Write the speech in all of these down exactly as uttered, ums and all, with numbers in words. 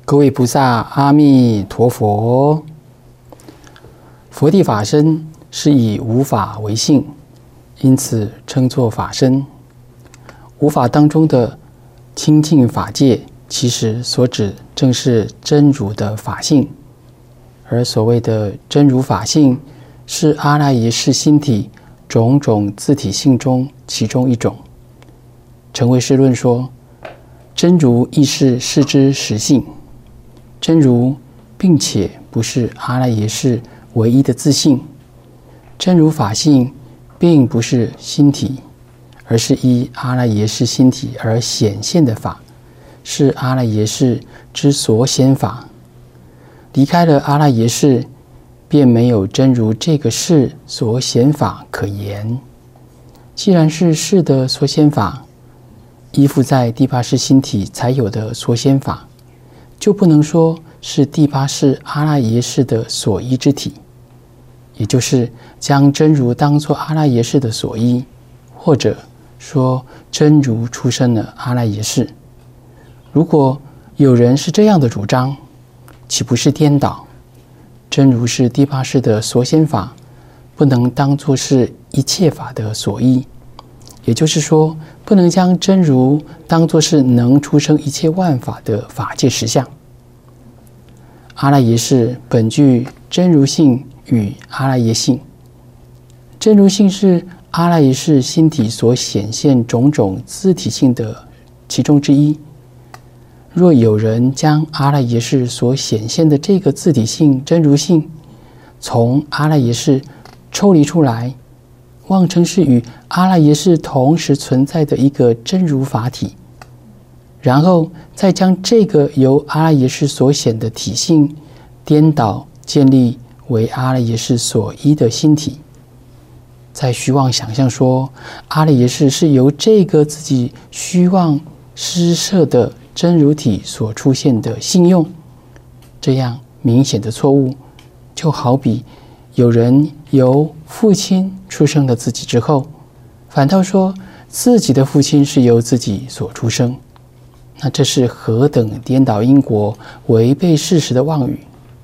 各位菩萨，阿弥陀佛。佛地法身是以无法为性，因此称作法身。无法当中的清净法界，其实所指正是真如的法性。而所谓的真如法性，是阿赖耶识心体种种自体性中其中一种。成唯识论说，真如亦是识之实性。真如并且不是阿赖耶识唯一的自性，真如法性并不是心体，而是依阿赖耶识心体而显现的法，是阿赖耶识之所显法。离开了阿赖耶识，便没有真如这个识所显法可言。既然是识的所显法，依附在第八识心体才有的所显法，就不能说是第八识阿赖耶识的所依之体，也就是将真如当作阿赖耶识的所依，或者说真如出生了阿赖耶识。如果有人是这样的主张，岂不是颠倒？真如是第八识的所显法，不能当作是一切法的所依，也就是说，不能将真如当作是能出生一切万法的法界实相。阿赖耶识本具真如性与阿赖耶性，真如性是阿赖耶识心体所显现种种自体性的其中之一。若有人将阿赖耶识所显现的这个自体性真如性从阿赖耶识抽离出来，妄称是与阿赖耶识同时存在的一个真如法体，然后再将这个由阿赖耶识所显的体性颠倒建立为阿赖耶识所依的心体，再虚妄想象说阿赖耶识是由这个自己虚妄施设的真如体所出现的性用，这样明显的错误，就好比有人由父亲出生了自己之后，反倒说自己的父亲是由自己所出生，那这是何等颠倒因果、违背事实的妄语。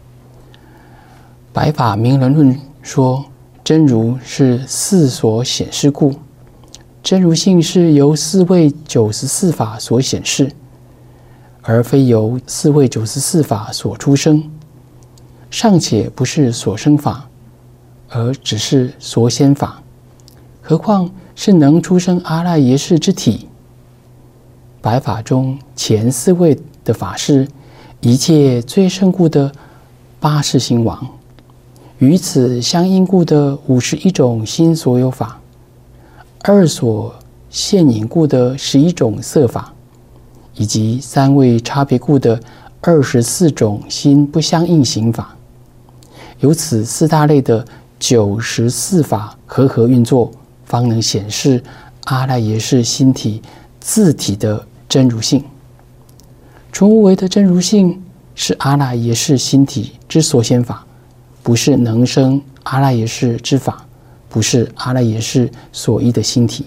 白法明人论说，真如是四所显示故，真如性是由四位九十四法所显示，而非由四位九十四法所出生，尚且不是所生法，而只是所显法，何况是能出生阿赖耶识之体。白法中前四位的法是一切最胜故的八世心王，与此相应故的五十一种心所有法，二所现影故的十一种色法，以及三位差别故的二十四种心不相应行法，由此四大类的九十四法合合运作，方能显示阿赖耶识心体自体的真如性。纯无为的真如性是阿赖耶识心体之所显法，不是能生阿赖耶识之法，不是阿赖耶识所依的心体。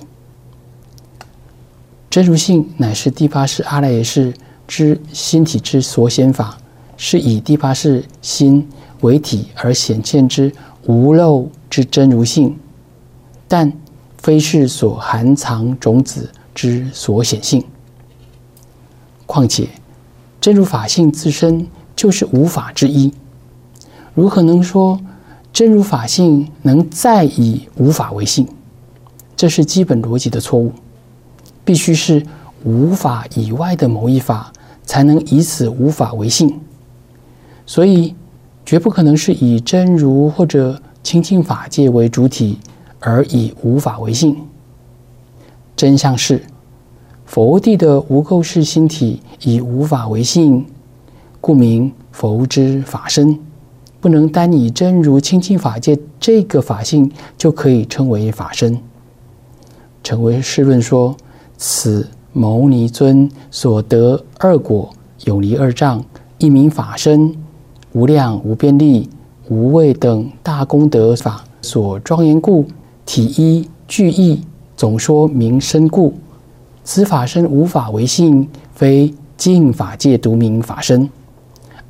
真如性乃是第八识阿赖耶识之心体之所显法，是以第八识心为体而显现之无漏之真如性，但非是所含藏种子之所显性。况且真如法性自身就是无法之一，如何能说真如法性能再以无法为性？这是基本逻辑的错误。必须是无法以外的某一法，才能以此无法为性。所以绝不可能是以真如或者清净法界为主体，而以无法为性。真相是佛地的无垢识心体以无法为性，故名佛之法身，不能单以真如清净法界这个法性就可以称为法身。成唯识论说，此牟尼尊所得二果有离二障，一名法身，无量无边力无畏等大功德法所庄严故，体一具义总说明身故，此法身无法为性，非净法界独名法身。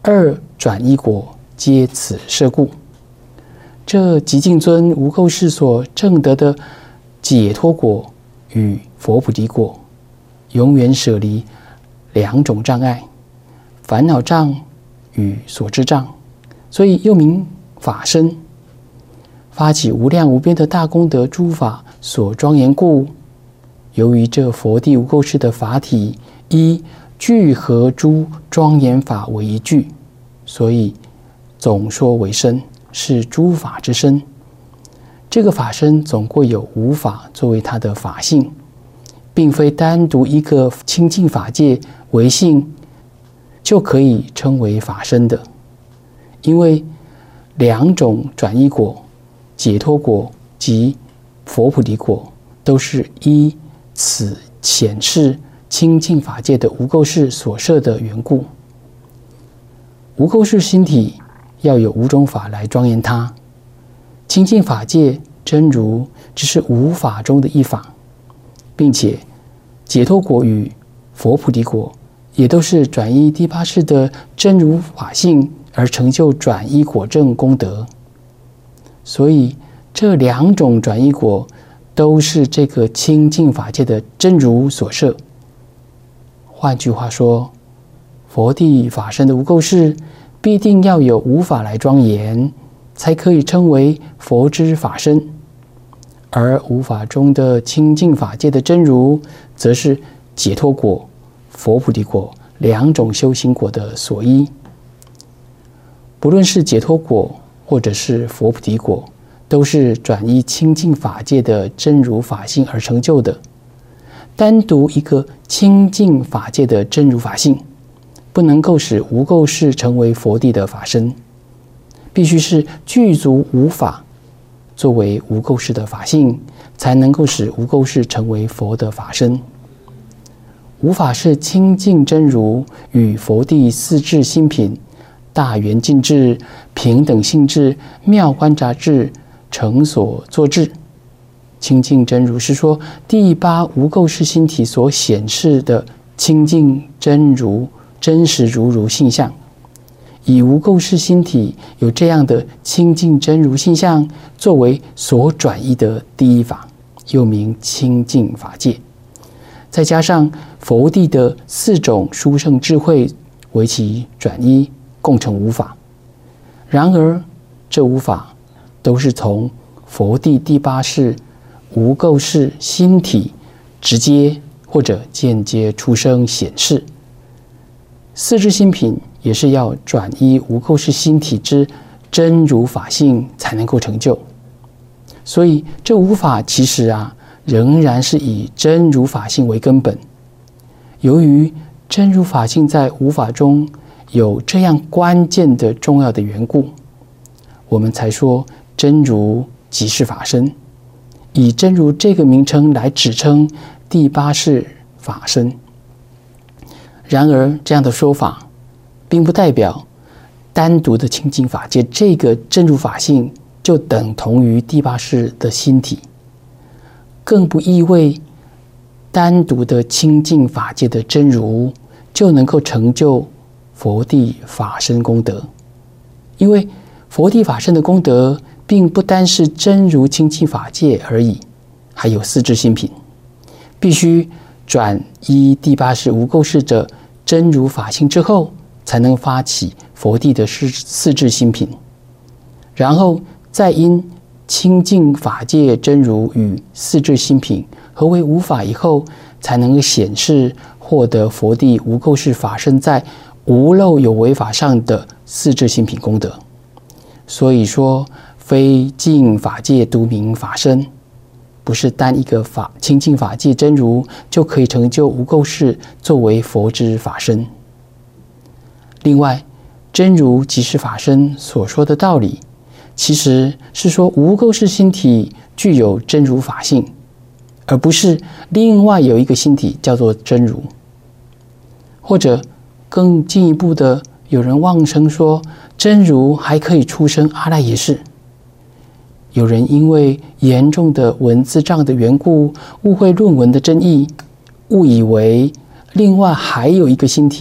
二转依果皆此摄故。这极静尊无垢世所证得的解脱果与佛菩提果，永远舍离两种障碍，烦恼障与所知障，所以又名法身。发起无量无边的大功德诸法所庄严故，由于这佛地无垢世的法体依聚合诸庄严法为一句，所以总说为身，是诸法之身。这个法身总共有五法作为它的法性，并非单独一个清净法界为性就可以称为法身的。因为两种转依果、解脱果及佛菩提果都是依此显示清净法界的无垢世所摄的缘故。无垢世心体要有五种法来庄严它，清净法界真如只是五法中的一法，并且解脱果与佛菩提果也都是转依第八世的真如法性而成就转依果证功德。所以这两种转依果都是这个清净法界的真如所摄。换句话说，佛地法身的无垢世必定要有五法来庄严，才可以称为佛之法身。而五法中的清净法界的真如，则是解脱果、佛菩提果两种修行果的所依。不论是解脱果或者是佛菩提果，都是转依清净法界的真如法性而成就的。单独一个清净法界的真如法性，不能够使无垢世成为佛地的法身，必须是具足五法作为无垢世的法性，才能够使无垢世成为佛的法身。五法是清净真如与佛地四智心品、大圆净智、平等性智、妙观察智、成所作智。清净真如是说第八无垢世心体所显示的清净真如真实如如性相。以无垢世心体有这样的清净真如性相作为所转依的第一法，又名清净法界。再加上佛地的四种殊胜智慧为其转依，共成五法。然而这五法都是从佛地第八世无垢世心体直接或者间接出生显示。四智心品也是要转依无垢世心体之真如法性才能够成就。所以这五法其实啊，仍然是以真如法性为根本。由于真如法性在五法中有这样关键的重要的缘故，我们才说真如即是法身，以真如这个名称来指称第八世法身。然而这样的说法并不代表单独的清净法界这个真如法性就等同于第八世的心体，更不意味单独的清净法界的真如就能够成就佛地法身功德。因为佛地法身的功德并不单是真如清净法界而已，还有四智心品，必须转依第八世无垢世的真如法性之后，才能发起佛地的四智心品，然后再因清净法界真如与四智心品合为五法以后，才能显示获得佛地无垢世法身在无漏有为法上的四智心品功德。所以说非净法界独名法身，不是单一个法清净法界真如就可以成就无垢世作为佛之法身。另外，真如即是法身所说的道理，其实是说无垢世心体具有真如法性，而不是另外有一个心体叫做真如。或者更进一步的，有人妄称说真如还可以出生阿赖耶识。有人因为严重的文字障的缘故，误会论文的真意，误以为另外还有一个心体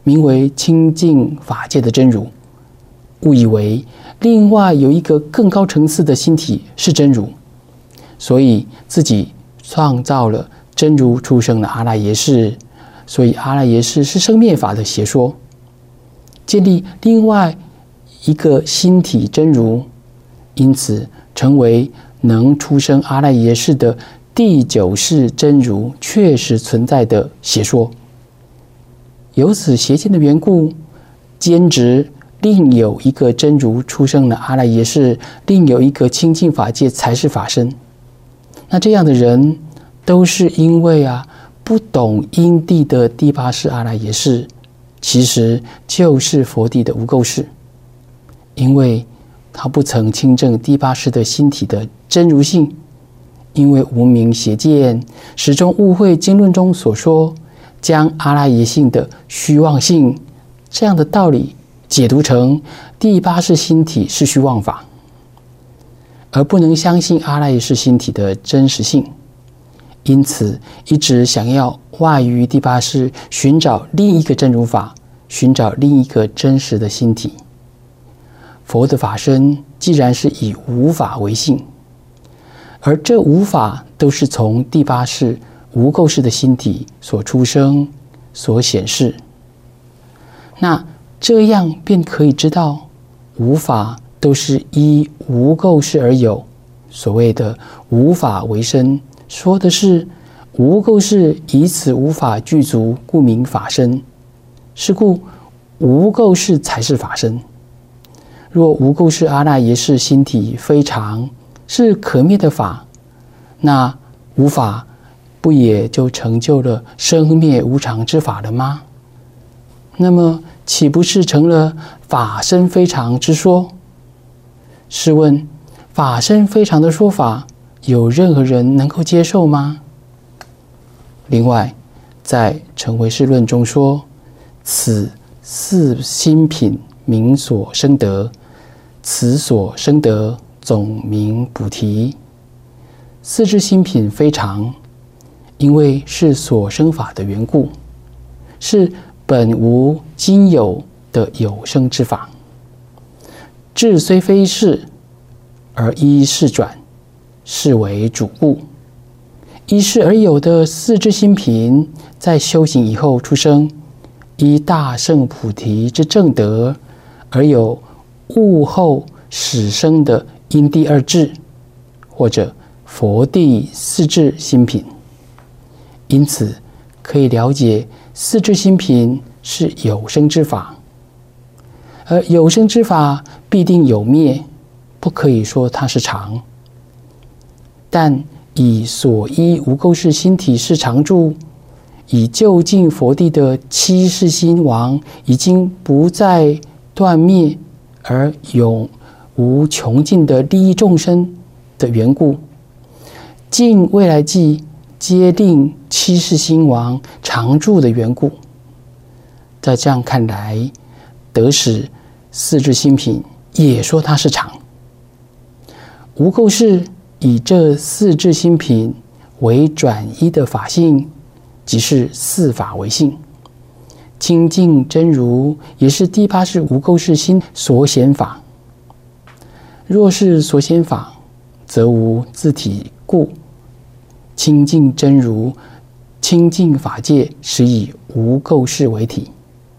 名为清净法界的真如，误以为另外有一个更高层次的心体是真如，所以自己创造了真如出生的阿赖耶识，所以阿赖耶识是生灭法的邪说，建立另外一个心体真如，因此成为能出生阿赖耶识的第九世真如确实存在的邪说。由此邪见的缘故，坚持另有一个真如出生的阿赖耶识，另有一个清净法界才是法身。那这样的人都是因为啊不懂因地的第八世阿赖耶识，其实就是佛地的无垢识，因为他不曾亲证第八世的心体的真如性，因为无明邪见，始终误会经论中所说将阿赖耶性的虚妄性这样的道理解读成第八世心体是虚妄法，而不能相信阿赖耶识心体的真实性，因此一直想要外于第八世寻找另一个真如法，寻找另一个真实的心体。佛的法身既然是以无法为性，而这无法都是从第八世无垢识的心体所出生所显示，那这样便可以知道无法都是依无垢识而有。所谓的无法为身，说的是无垢识以此无法具足，故名法身。是故无垢识才是法身。若无垢识阿赖耶识心体非常是可灭的法，那无法不也就成就了生灭无常之法了吗？那么岂不是成了法身非常之说？试问法身非常的说法，有任何人能够接受吗？另外在成唯识论中说，此四心品名所生得，此所生得总名菩提。四智心品非常，因为是所生法的缘故，是本无今有的有生之法。智虽非是，而依事转，是为主故。依事而有的四智心品，在修行以后出生，依大圣菩提之正德，而有悟后始生的因地二智，或者佛地四智心品。因此可以了解四智心品是有生之法，而有生之法必定有灭，不可以说它是常。但以所依无垢识心体是常住，以究竟佛地的七世心王已经不再断灭，而永无穷尽的利益众生的缘故，尽未来际皆令七世心王常住的缘故，在这样看来，得使四智心品也说它是常。无垢识以这四智心品为转依的法性，即是四法为性。清净真如也是第八世无垢识心所显法。若是所显法，则无自体故，清净真如清净法界实以无垢识为体。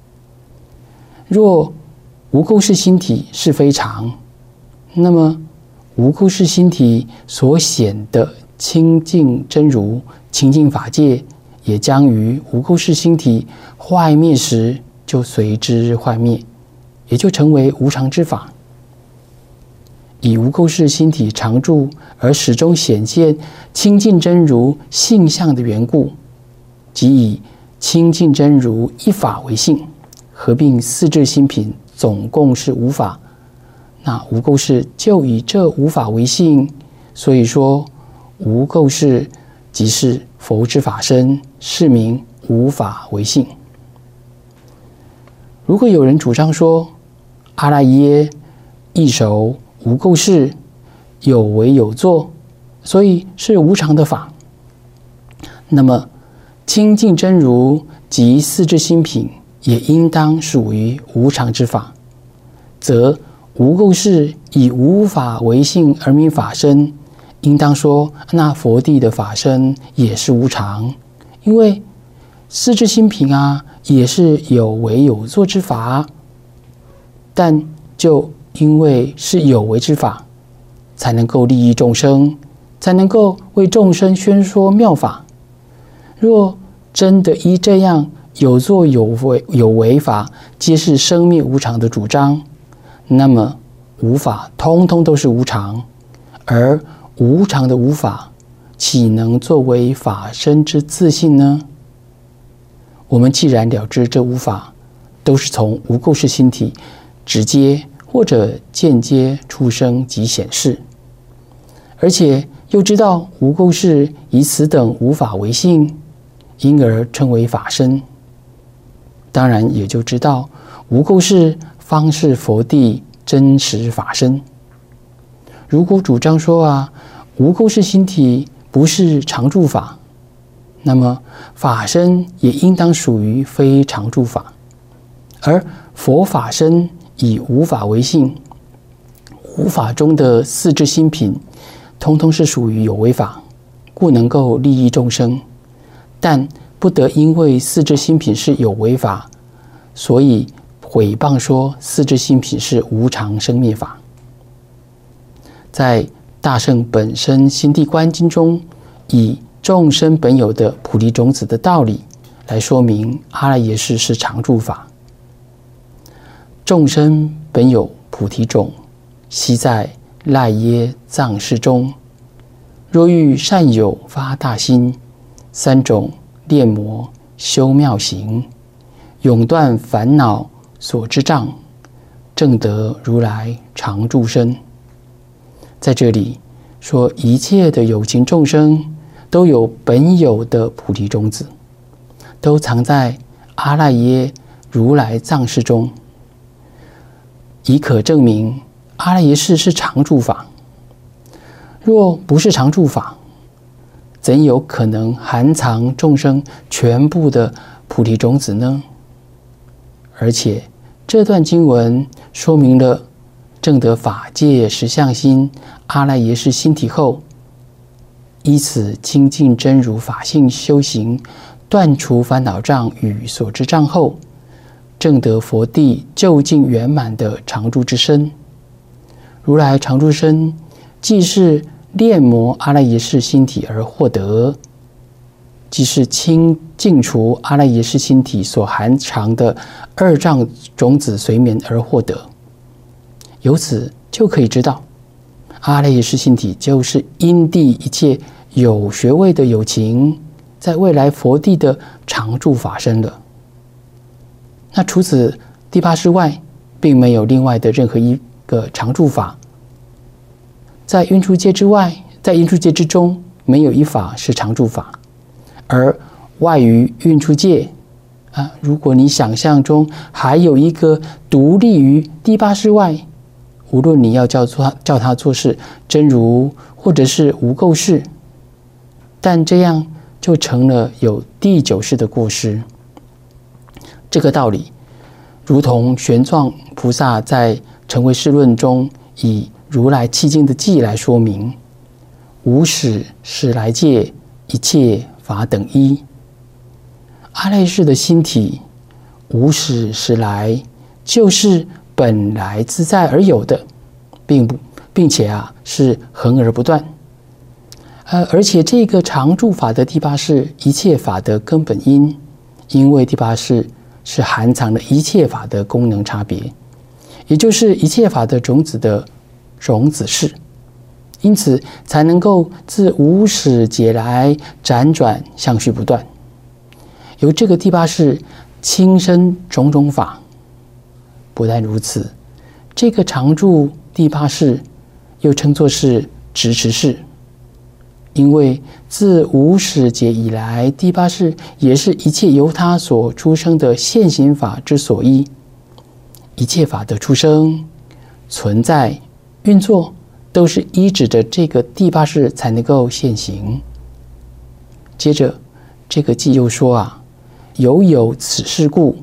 若无垢识心体是非常，那么无垢识心体所显的清净真如清净法界，也将于无垢识心体坏灭时就随之坏灭，也就成为无常之法。以无垢识心体常住而始终显现清净真如性相的缘故，即以清净真如一法为性，合并四智心品总共是无法。那无垢识就以这无法为性，所以说无垢识即是佛之法身，是名无法为性。如果有人主张说阿赖耶亦熟无垢识，有为有作，所以是无常的法，那么清净真如及四智心品也应当属于无常之法，则无垢事以无法为性而名法身，应当说那佛地的法身也是无常，因为四智心品啊也是有为有作之法，但就因为是有为之法，才能够利益众生，才能够为众生宣说妙法。若真的依这样有作有为有为法皆是生灭无常的主张，那么无法通通都是无常，而无常的无法岂能作为法身之自性呢？我们既然了知这无法都是从无垢识心体直接或者间接出生及显示，而且又知道无垢识以此等无法为性，因而称为法身，当然也就知道无垢识方是佛地真实法身。如果主张说啊，无垢识心体不是常住法，那么法身也应当属于非常住法，而佛法身以无法为性，无法中的四智心品通通是属于有为法，故能够利益众生，但不得因为四智心品是有为法，所以毁谤说四智心品是无常生灭法。在大乘本身心地观经中，以众生本有的菩提种子的道理来说明阿赖耶识是常住法。众生本有菩提种，悉在赖耶藏识中。若欲善友发大心，三种炼魔修妙行，永断烦恼所知障，证得如来常住身。在这里说，一切的有情众生都有本有的菩提种子，都藏在阿赖耶如来藏识中，以可证明阿赖耶识是常住法。若不是常住法，怎有可能含藏众生全部的菩提种子呢？而且这段经文说明了证得法界实相心阿赖耶识心体后，依此清净真如法性修行，断除烦恼障与所知障后，证得佛地究竟圆满的常住之身。如来常住身既是炼魔阿赖耶识心体而获得，即是清净除阿赖耶识心体所含藏的二障种子随眠而获得。由此就可以知道，阿赖耶识心体就是因地一切有学位的有情在未来佛地的常住法身了。那除此第八识外，并没有另外的任何一个常住法。在运出界之外，在因出界之中，没有一法是常住法。而外于运出界啊，如果你想象中还有一个独立于第八识外，无论你要叫做叫它做是真如或者是无垢识，但这样就成了有第九识的过失。这个道理如同玄奘菩萨在成唯识论中以如来契经的记来说明，无始时来界，一切法等一。阿赖耶识的心体无始时来，就是本来自在而有的，并不并且啊是恒而不断。呃，而且这个常住法的第八识一切法的根本因，因为第八识是含藏了一切法的功能差别，也就是一切法的种子的种子识，因此才能够自无始劫来辗转相续不断。由这个第八识亲生种种法。不但如此，这个常住第八识又称作是执持识，因为自无始劫以来，第八识也是一切由它所出生的现行法之所依。一切法的出生、存在、运作，都是依指着这个第八识才能够现行。接着，这个记又说啊，犹有此事故，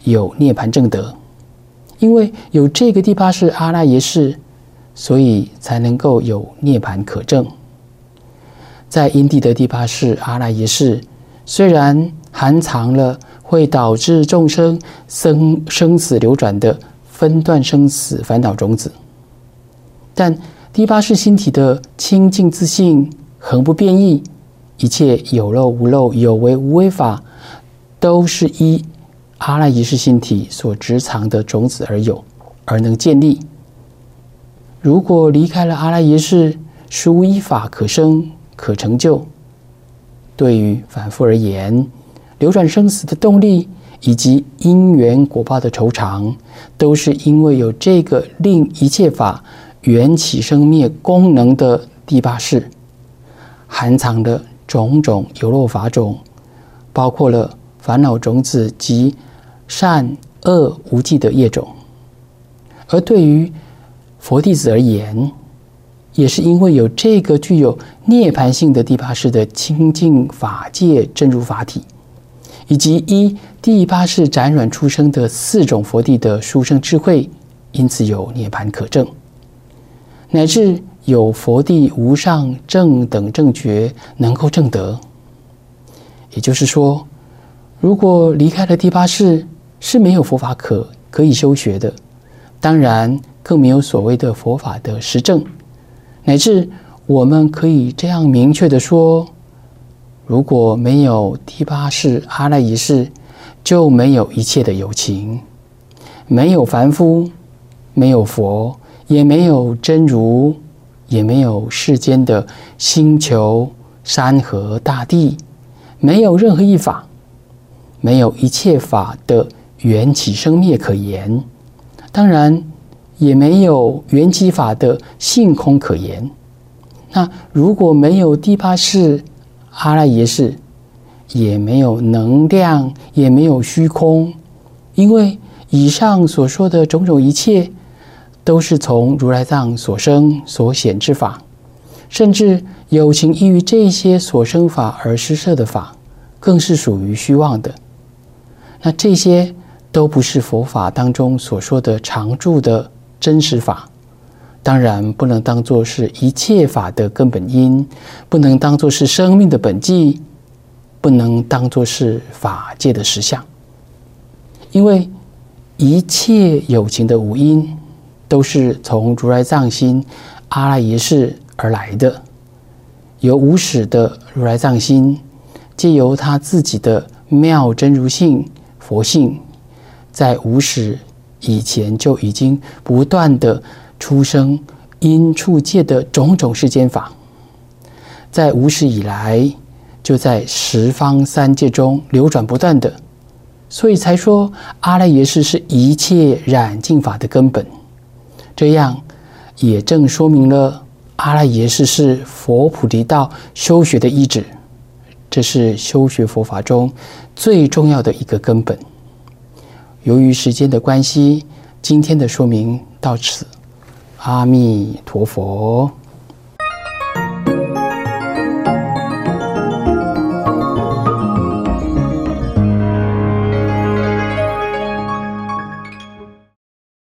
有涅槃正德。因为有这个第八世阿赖耶识，所以才能够有涅槃可证。在因地的第八世阿赖耶识，虽然含藏了会导致众生生生死流转的分段生死烦恼种子，但第八世心体的清净自性恒不变异，一切有漏无漏、有为无为法，都是依阿赖耶识心体所执藏的种子而有，而能建立。如果离开了阿赖耶识，实无一法可生可成就。对于凡夫而言，流转生死的动力以及因缘果报的酬偿，都是因为有这个令一切法缘起生灭功能的第八识，含藏的种种有漏法种，包括了烦恼种子及善恶无记的业种。而对于佛弟子而言，也是因为有这个具有涅槃性的第八识的清净法界真如法体，以及依第八识辗转出生的四种佛地的殊胜智慧，因此有涅槃可证，乃至有佛地无上正等正觉能够证得。也就是说，如果离开了第八识，是没有佛法可可以修学的，当然更没有所谓的佛法的实证，乃至我们可以这样明确的说，如果没有第八世阿赖耶识，就没有一切的有情，没有凡夫，没有佛，也没有真如，也没有世间的星球、山河、大地，没有任何一法，没有一切法的缘起生灭可言，当然也没有缘起法的性空可言。那如果没有第八世阿赖耶识，也没有能量，也没有虚空，因为以上所说的种种一切，都是从如来藏所生所显之法，甚至有情依于这些所生法而施设的法，更是属于虚妄的。那这些都不是佛法当中所说的常住的真实法，当然不能当作是一切法的根本因，不能当作是生命的本际，不能当作是法界的实相。因为一切有情的无因，都是从如来藏心阿赖耶识而来的，由无始的如来藏心，藉由他自己的妙真如性佛性，在无始以前就已经不断的出生因处界的种种世间法，在无始以来就在十方三界中流转不断的，所以才说阿赖耶识是一切染净法的根本。这样也正说明了阿赖耶识是佛菩提道修学的依止，这是修学佛法中最重要的一个根本。由于时间的关系，今天的说明到此。阿弥陀佛。